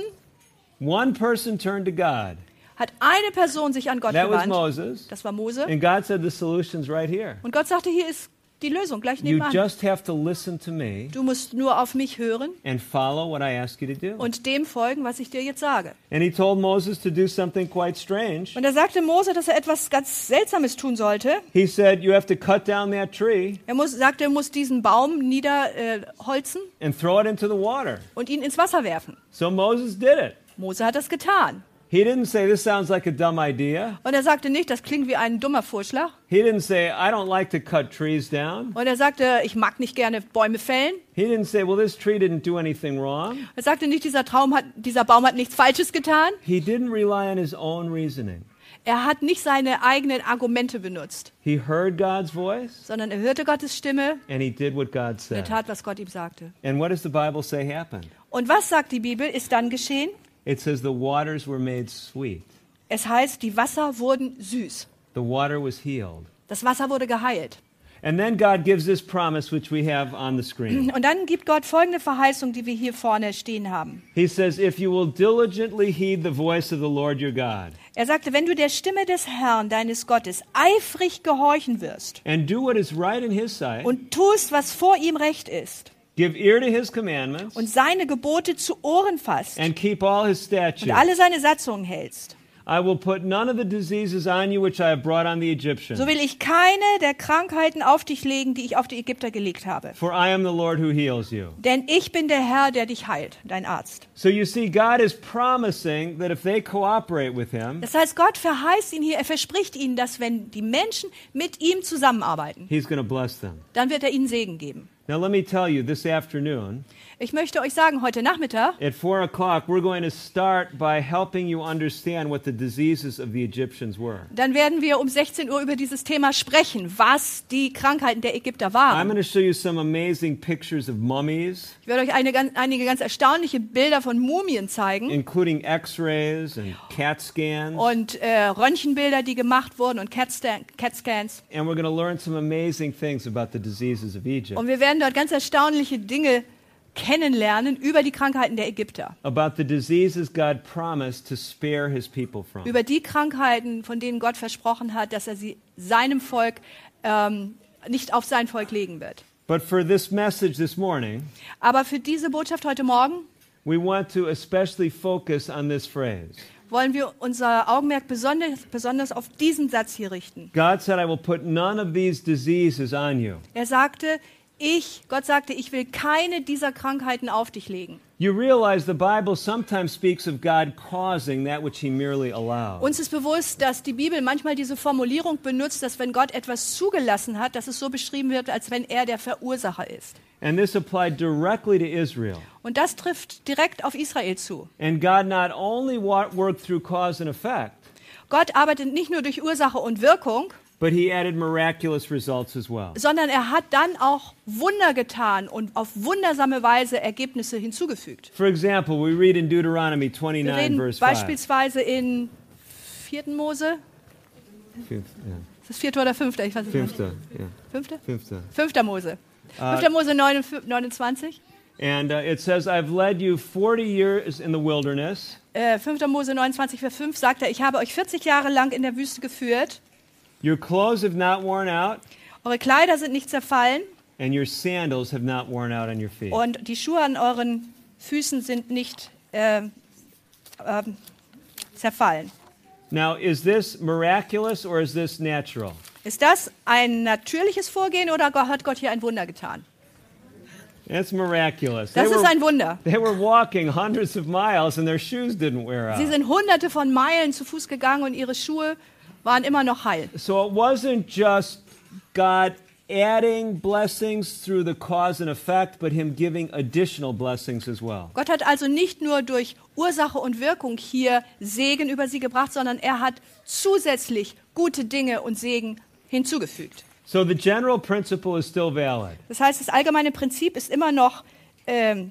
one person turned to God. hat eine Person sich an Gott That was gewandt. Moses. Das war Mose. And God said, the solution's right here. Und Gott sagte, hier ist die Lösung gleich You nebenan. just have to listen to me Du musst nur auf mich hören and follow what I ask you to do. und dem folgen, was ich dir jetzt sage. And he told Moses to do something quite strange. Und er sagte Mose, dass er etwas ganz Seltsames tun sollte. He said, you have to cut down that tree Er muss, sagte, er muss diesen Baum niederholzen äh, holzen and throw it into the water. und ihn ins Wasser werfen. So Moses did it. Mose hat das getan. He didn't say, this sounds like a dumb idea. Und er sagte nicht, das klingt wie ein dummer Vorschlag. He didn't say, I don't like to cut trees down. Und er sagte, ich mag nicht gerne Bäume fällen. He didn't say, well, this tree didn't do anything wrong. Er sagte nicht, dieser, Traum hat, dieser Baum hat nichts Falsches getan. He didn't rely on his own reasoning. Er hat nicht seine eigenen Argumente benutzt, He heard God's voice sondern er hörte Gottes Stimme and he did what God und er said. tat, was Gott ihm sagte. And what does the Bible say happened? Und was sagt die Bibel, ist dann geschehen? It says the waters were made sweet. Es heißt, die Wasser wurden süß. The water was healed. Das Wasser wurde geheilt. And then God gives this promise which we have on the screen. Und dann gibt Gott folgende Verheißung, die wir hier vorne stehen haben. He says, if you will diligently heed the voice of the Lord your God Er sagte, wenn du der Stimme des Herrn, deines Gottes, eifrig gehorchen wirst and do what is right in his sight, und tust, was vor ihm recht ist give ear to his commandments, und seine Gebote zu Ohren fasst and keep all his und statutes, alle seine Satzungen hältst, I will put none of the diseases on you which I have brought on the Egyptians. so will ich keine der Krankheiten auf dich legen, die ich auf die Ägypter gelegt habe. For I am the Lord who heals you. Denn ich bin der Herr, der dich heilt, dein Arzt. So you see, God is promising that if they cooperate with him, Das heißt, Gott verheißt ihn hier, er verspricht ihnen, dass wenn die Menschen mit ihm zusammenarbeiten, he's going to bless them. dann wird er ihnen Segen geben. Now let me tell you, this afternoon, Ich möchte euch sagen, heute Nachmittag at four o'clock, we're going to start by helping you understand what the diseases of the Egyptians were. Dann werden wir um sechzehn Uhr über dieses Thema sprechen, was die Krankheiten der Ägypter I'm waren. going to show you some amazing pictures of mummies, Ich werde euch eine, ganz- einige ganz erstaunliche Bilder von Mumien zeigen including x-rays and CAT scans. und äh, Röntgenbilder, die gemacht wurden und CAT-Scan- CAT-Scans. And we're going to learn some amazing things about the diseases of Egypt, Und wir werden dort ganz erstaunliche Dinge kennenlernen über die Krankheiten der Ägypter. about the diseases God promised to spare his people from. Über die Krankheiten, von denen Gott versprochen hat, dass er sie seinem Volk, ähm, nicht auf sein Volk legen wird. But for this message this morning, Aber für diese Botschaft heute Morgen we want to especially focus on this phrase. wollen wir unser Augenmerk besonders, besonders auf diesen Satz hier richten. God said, I will put none of these diseases on you. Er sagte, ich, Gott sagte, ich will keine dieser Krankheiten auf dich legen. You realize the Bible sometimes speaks of God causing that which he merely allows. Uns ist bewusst, dass die Bibel manchmal diese Formulierung benutzt, dass wenn Gott etwas zugelassen hat, dass es so beschrieben wird, als wenn er der Verursacher ist. And this applied directly to Israel. Und das trifft direkt auf Israel zu. And God not only wa- worked through cause and effect, Gott arbeitet nicht nur durch Ursache und Wirkung, but he added miraculous results as well. sondern er hat dann auch Wunder getan und auf wundersame Weise Ergebnisse hinzugefügt. For example, we read in Deuteronomy Wir twenty-nine, reden verse five. beispielsweise in vierten Mose, Fifth, yeah. ist das vierte oder fünfte? Ich weiß es nicht. Fifth, yeah. Fünfte? Fifth. Fünfter Mose. Fünfter Mose neunundzwanzig. And uh, it says, I've led you forty years in the wilderness, Äh, fünfter Mose neunundzwanzig, Vers fünf sagt er, ich habe euch vierzig Jahre lang in der Wüste geführt. your clothes have not worn out, Eure Kleider sind nicht zerfallen and your sandals have not worn out on your feet. und die Schuhe an euren Füßen sind nicht äh, äh, zerfallen. Now, is this miraculous or is this natural? Ist das ein natürliches Vorgehen oder hat Gott hier ein Wunder getan? It's miraculous. Das they, ist were, ein Wunder. they were walking hundreds of miles and their shoes didn't wear Sie out. sind hunderte von Meilen zu Fuß gegangen und ihre Schuhe waren immer noch heil. So it wasn't just God adding blessings through the cause and effect, but him giving additional blessings as well. Gott hat also nicht nur durch Ursache und Wirkung hier Segen über sie gebracht, sondern er hat zusätzlich gute Dinge und Segen hinzugefügt. So the general principle is still valid. Das heißt, das allgemeine Prinzip ist immer noch ähm,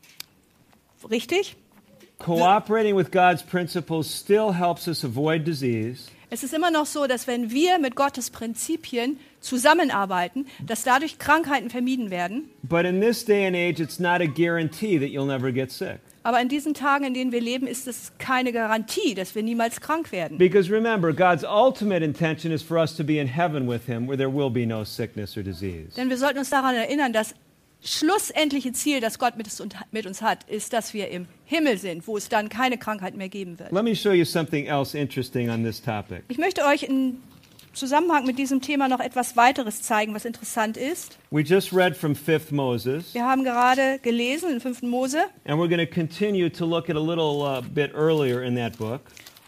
richtig. Cooperating with God's principles still helps us avoid disease, Es ist immer noch so, dass wenn wir mit Gottes Prinzipien zusammenarbeiten, dass dadurch Krankheiten vermieden werden. but in this day and age, it's not a guarantee that you'll never get sick. Aber in diesen Tagen, in denen wir leben, ist es keine Garantie, dass wir niemals krank werden. Because remember, God's ultimate intention is for us to be in heaven with him, where there will be no sickness or disease. Denn wir sollten uns daran erinnern, das schlussendliche Ziel, das Gott mit uns, mit uns hat, ist, dass wir im Himmel sind, wo es dann keine Krankheit mehr geben wird. Let me show you something else interesting on this topic. Ich möchte euch in Zusammenhang mit diesem Thema noch etwas weiteres zeigen, was interessant ist. We just read from fifth Moses, Wir haben gerade gelesen in fünften Mose and we're going to continue to look at a little uh, bit earlier in that book,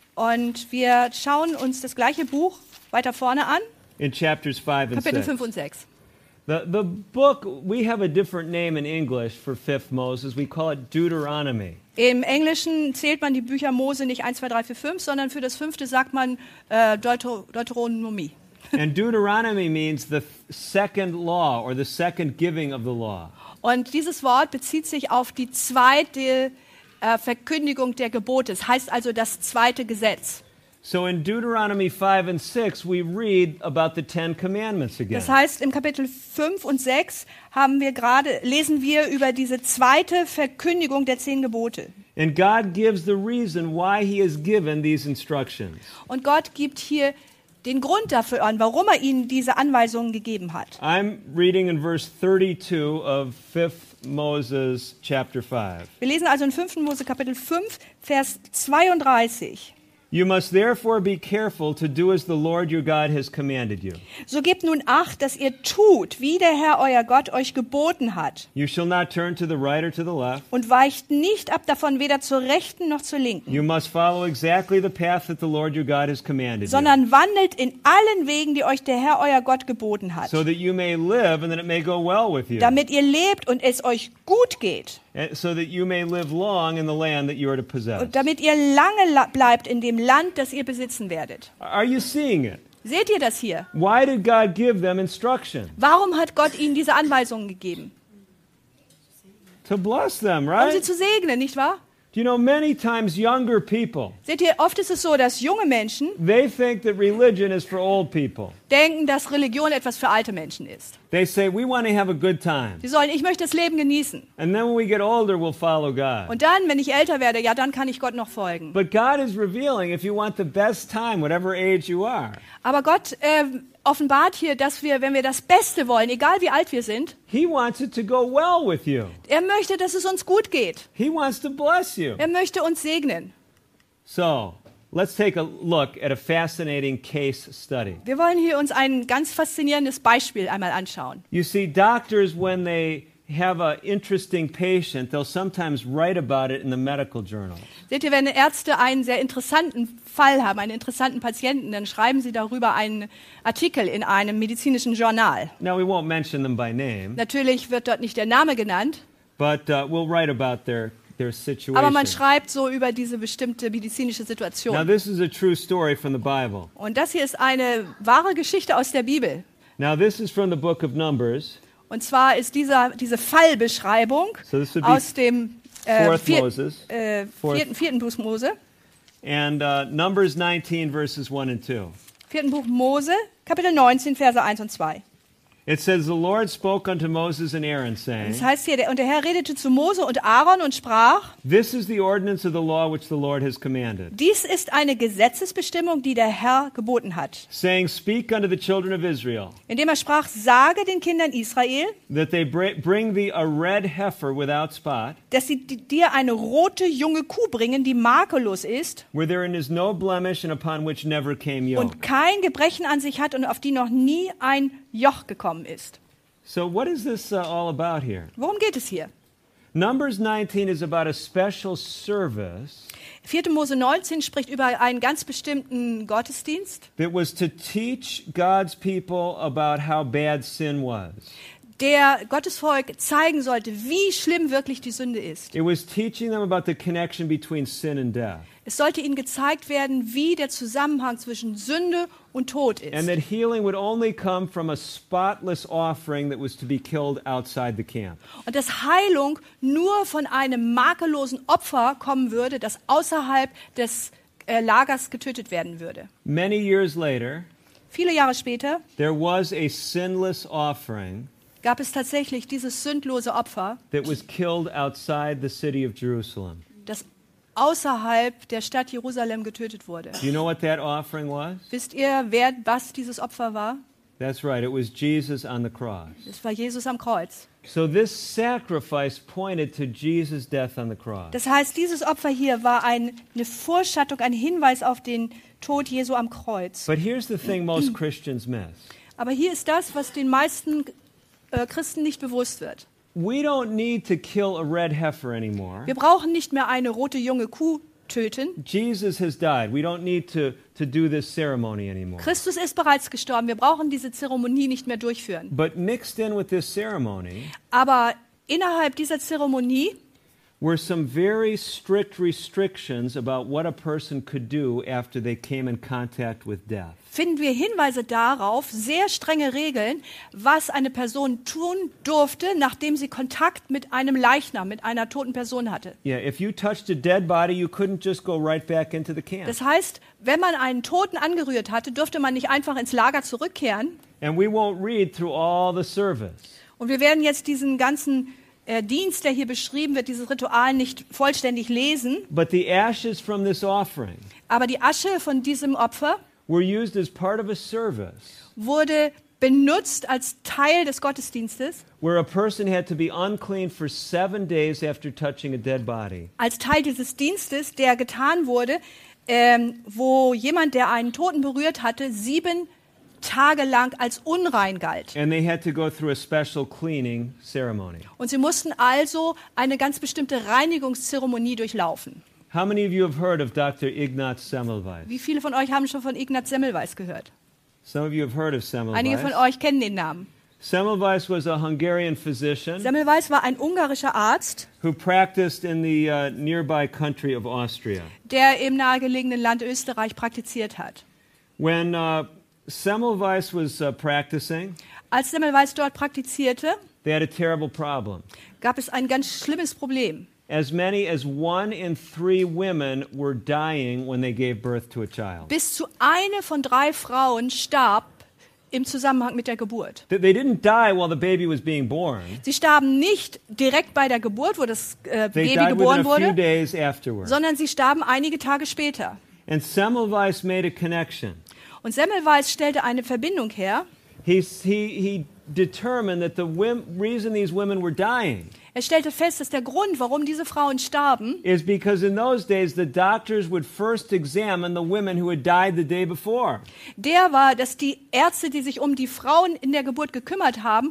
und wir schauen uns das gleiche Buch weiter vorne an, in chapters five and Kapitel six. fünf und sechs. The, the book, we have a different name in English for fifth Moses. We call it Deuteronomy. Im Englischen zählt man die Bücher Mose nicht eins, zwei, drei, vier, fünf, sondern für das fünfte sagt man äh, Deuter Deuteronomie. And Deuteronomy means the second law or the second giving of the law. Und dieses Wort bezieht sich auf die zweite äh, Verkündigung der Gebote. Es heißt also das zweite Gesetz. So in Deuteronomy five and six, we read about the Ten Commandments again. Das heißt, im Kapitel fünf und sechs haben wir gerade, lesen wir über diese zweite Verkündigung der zehn Gebote. And God gives the reason why he has given these instructions. Und Gott gibt hier den Grund dafür an, warum er ihnen diese Anweisungen gegeben hat. I'm reading in verse thirty-two of fifth Moses chapter five. Wir lesen also in fünften Mose Kapitel fünf, Vers zweiunddreißig. You must therefore be careful to do as the Lord your God has commanded you. So gebt nun Acht, dass ihr tut, wie der Herr euer Gott euch geboten hat. You shall not turn to the right or to the left. Und weicht nicht ab davon, weder zur rechten noch zur linken, You must follow exactly the path that the Lord your God has commanded you, sondern wandelt in allen Wegen, die euch der Herr euer Gott geboten hat, so that you may live and that it may go well with you, damit ihr lebt und es euch gut geht, and so that you may live long in the land that you are to possess. und damit ihr lange la- bleibt in dem Land, das ihr besitzen werdet. Are you seeing it? Seht ihr das hier? Why did God give them instruction? Warum hat Gott ihnen diese Anweisungen gegeben? To bless them, Um sie right? zu segnen, nicht wahr? You know, many times younger people, Seht ihr, oft ist es so, dass junge Menschen they think that religion is for old people. denken, dass Religion etwas für alte Menschen ist. They say, we want to have a good time. Sie sollen, ich möchte das Leben genießen. And then when we get older, we'll follow God. Und dann, wenn ich älter werde, ja, dann kann ich Gott noch folgen. But God is revealing if you want the best time, whatever age you are, Aber Gott äh, offenbart hier, dass wir, wenn wir das Beste wollen, egal wie alt wir sind, He wants it to go well with you. er möchte, dass es uns gut geht. He wants to bless you. Er möchte uns segnen. So, let's take a look at a fascinating case study. Wir wollen hier uns ein ganz faszinierendes Beispiel einmal anschauen. You see, doctors, when they have an interesting patient, they'll sometimes write about it in the medical journals. Seht ihr, wenn Ärzte einen sehr interessanten Fall haben, einen interessanten Patienten, dann schreiben sie darüber einen Artikel in einem medizinischen Journal. Now, we won't mention them by name, Natürlich wird dort nicht der Name genannt, but uh, we'll write about their, their situation. aber man schreibt so über diese bestimmte medizinische Now, Situation. this is a true story from the Bible. Und das hier ist eine wahre Geschichte aus der Bibel. Now, this is from the book of Numbers, Und zwar ist dieser, diese Fallbeschreibung So this would be aus dem äh, fourth vier, Moses. äh, Fourth. vierten, vierten Buch Mose. and uh, Numbers nineteen, verses one and two. Vierten Buch Mose, Kapitel neunzehn, Verse eins und zwei. It says, The Lord spoke unto Moses and Aaron, saying, Das heißt hier, der, und der Herr redete zu Mose und Aaron und sprach, This is the ordinance of the law which the Lord has commanded, dies ist eine Gesetzesbestimmung, die der Herr geboten hat. saying, Speak unto the children of Israel, Indem er sprach, sage den Kindern Israel, that they br- bring thee a red heifer without spot, dass sie di- dir eine rote junge Kuh bringen, die makellos ist where therein is no blemish and upon which never came yoke. und kein Gebrechen an sich hat und auf die noch nie ein Joch gekommen ist. So what is this uh, all about here? Worum geht es hier? Numbers nineteen is about a special service vierten Mose neunzehn spricht über einen ganz bestimmten Gottesdienst, that was to teach God's people about how bad sin was. der Gottes Volk zeigen sollte, wie schlimm wirklich die Sünde ist. It was teaching them about the connection between sin and death, Es sollte ihnen gezeigt werden, wie der Zusammenhang zwischen Sünde und Tod and ist. that healing would only come from a spotless offering that was to be killed outside the camp. Und dass Heilung nur von einem makellosen Opfer kommen würde, das außerhalb des äh, Lagers getötet werden würde. Many years later, Viele Jahre später there was a sinless offering gab es tatsächlich dieses sündlose Opfer, that was killed outside the city of Jerusalem. das außerhalb der Stadt Jerusalem getötet wurde. Do you know what that offering was? Wisst ihr, wer was dieses Opfer war? That's right, it was Jesus on the cross. Es war Jesus am Kreuz. So this sacrifice pointed to Jesus' death on the cross. Das heißt, dieses Opfer hier war ein, eine Vorschattung, ein Hinweis auf den Tod Jesu am Kreuz. But here's the thing most Christians miss. Aber hier ist das, was den meisten äh, Christen nicht bewusst wird. We don't need to kill a red heifer anymore. Wir brauchen nicht mehr eine rote junge Kuh töten. Jesus has died. We don't need to, to do this ceremony anymore. Christus ist bereits gestorben. Wir brauchen diese Zeremonie nicht mehr durchführen. But mixed in with this ceremony Aber innerhalb dieser Zeremonie were some very strict restrictions about what a person could do after they came in contact with death. finden wir Hinweise darauf, sehr strenge Regeln, was eine Person tun durfte, nachdem sie Kontakt mit einem Leichnam, mit einer toten Person hatte. Yeah, if you touched a dead body, you couldn't just go right back into the camp. Das heißt, wenn man einen Toten angerührt hatte, durfte man nicht einfach ins Lager zurückkehren. And we won't read through all the service. Und wir werden jetzt diesen ganzen äh, Dienst, der hier beschrieben wird, dieses Ritual nicht vollständig lesen. But the ashes from this offering Aber die Asche von diesem Opfer were used as part of a service wurde benutzt als Teil des Gottesdienstes, where a person had to be unclean for seven days after touching a dead body. als Teil dieses Dienstes, der getan wurde, ähm, wo jemand, der einen Toten berührt hatte, sieben Tage lang als unrein galt. And they had to go through a special cleaning ceremony. Und sie mussten also eine ganz bestimmte Reinigungszeremonie durchlaufen. How many of you have heard of Doctor Ignaz Semmelweis? Wie viele von euch haben schon von Ignaz Semmelweis gehört? Some of you have heard of Einige von Semmelweis. euch kennen den Namen. Semmelweis was a Hungarian physician Semmelweis war ein ungarischer Arzt, who practiced in the uh, nearby country of Austria. der im nahegelegenen Land Österreich praktiziert hat. When uh, Semmelweis was uh, practicing, Als Semmelweis dort praktizierte, they had a terrible problem. gab es ein ganz schlimmes Problem. As many as one in three women were dying when they gave birth to a child. Bis zu eine von drei Frauen starb im Zusammenhang mit der Geburt. They they didn't die while the baby was being born. Sie starben nicht direkt bei der Geburt, wo das äh, They Baby died within geboren a few wurde, days afterward. sondern sie starben einige Tage später. And Semmelweis made a connection. Und Semmelweis stellte eine Verbindung her. He, he, he determined that the wim- reason these women were dying Er stellte fest, dass der Grund, warum diese Frauen starben, is because in those days the doctors would first examine the women who had died the day before. der war, dass die Ärzte, die sich um die Frauen in der Geburt gekümmert haben,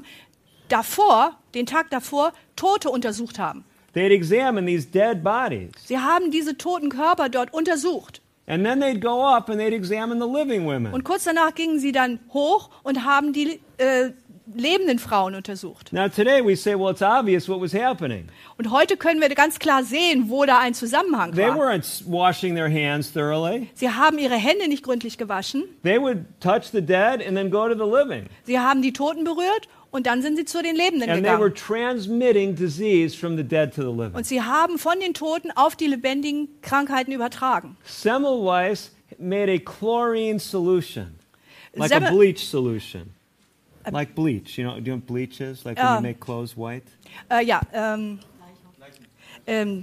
davor, den Tag davor, Tote untersucht haben. They'd examine these dead bodies. Sie haben diese toten Körper dort untersucht. And then they'd go up and they'd examine the living women. Und kurz danach gingen sie dann hoch und haben die äh, lebenden Frauen untersucht. Now today we say, well, it's obvious what was happening. Und heute können wir ganz klar sehen, wo da ein Zusammenhang They war. weren't washing their hands thoroughly. Sie haben ihre Hände nicht gründlich gewaschen. They would touch the dead and then go to the living. Sie haben die Toten berührt und dann sind sie zu den Lebenden And they were gegangen. transmitting disease from the dead to the living. Und sie haben von den Toten auf die lebendigen Krankheiten übertragen. Semmelweis made a chlorine solution, like a Semmel- bleach solution. Like bleach, you know, do you know what bleach is? Like when Ah. you make clothes white? Äh, ja, ähm, ähm,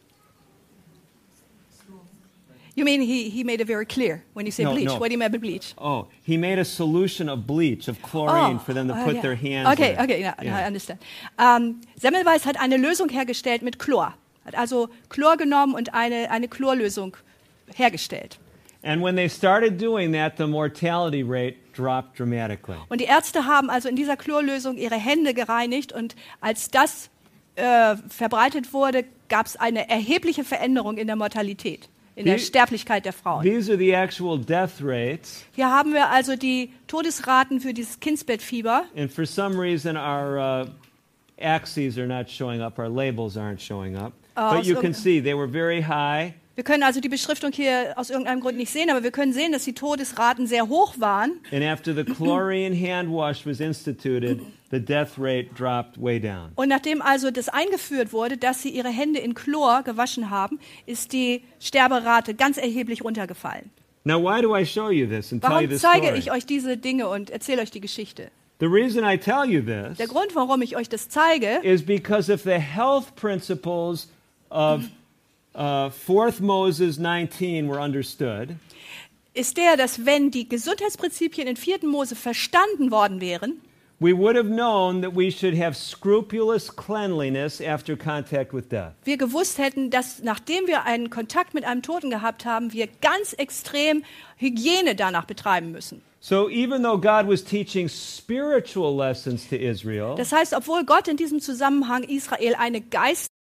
you mean he, he made it very clear when you say No, bleach? no. What do you mean by bleach? Oh, he made a solution of bleach, of chlorine, for them to oh, put yeah. their hands Okay, in. okay, yeah, Yeah. I understand. Ähm, Semmelweis hat eine Lösung hergestellt mit Chlor. Hat also Chlor genommen und eine, eine Chlorlösung hergestellt. And when they started doing that, the mortality rate dropped dramatically. Und die Ärzte haben also in dieser Chlorlösung ihre Hände gereinigt und als das äh, verbreitet wurde, gab es eine erhebliche Veränderung in der Mortalität, in der Die- Sterblichkeit der Frauen. These are the actual death rates, Hier haben wir also die Todesraten für dieses Kindsbettfieber. and for some reason our uh, axes are not showing up, our labels aren't showing up. Oh, But you so- can see they were very high. Wir können also die Beschriftung hier aus irgendeinem Grund nicht sehen, aber wir können sehen, dass die Todesraten sehr hoch waren. And after the chlorine hand wash was instituted, the death rate dropped way down. Und nachdem also das eingeführt wurde, dass sie ihre Hände in Chlor gewaschen haben, ist die Sterberate ganz erheblich runtergefallen. Now, why do I show you this and tell you Warum this zeige story? ich euch diese Dinge und erzähle euch die Geschichte? The reason I tell you this Der Grund, warum ich euch das zeige, is because of the health principles of uh, fourth Moses nineteen were understood, ist der, dass wenn die Gesundheitsprinzipien in vierten Mose verstanden worden wären, we would have known that we should have scrupulous cleanliness after contact with death. wir gewusst hätten, dass nachdem wir einen Kontakt mit einem Toten gehabt haben, wir ganz extrem Hygiene danach betreiben müssen. So even though God was teaching spiritual lessons to Israel, Das heißt, obwohl Gott in diesem Zusammenhang Israel eine Geist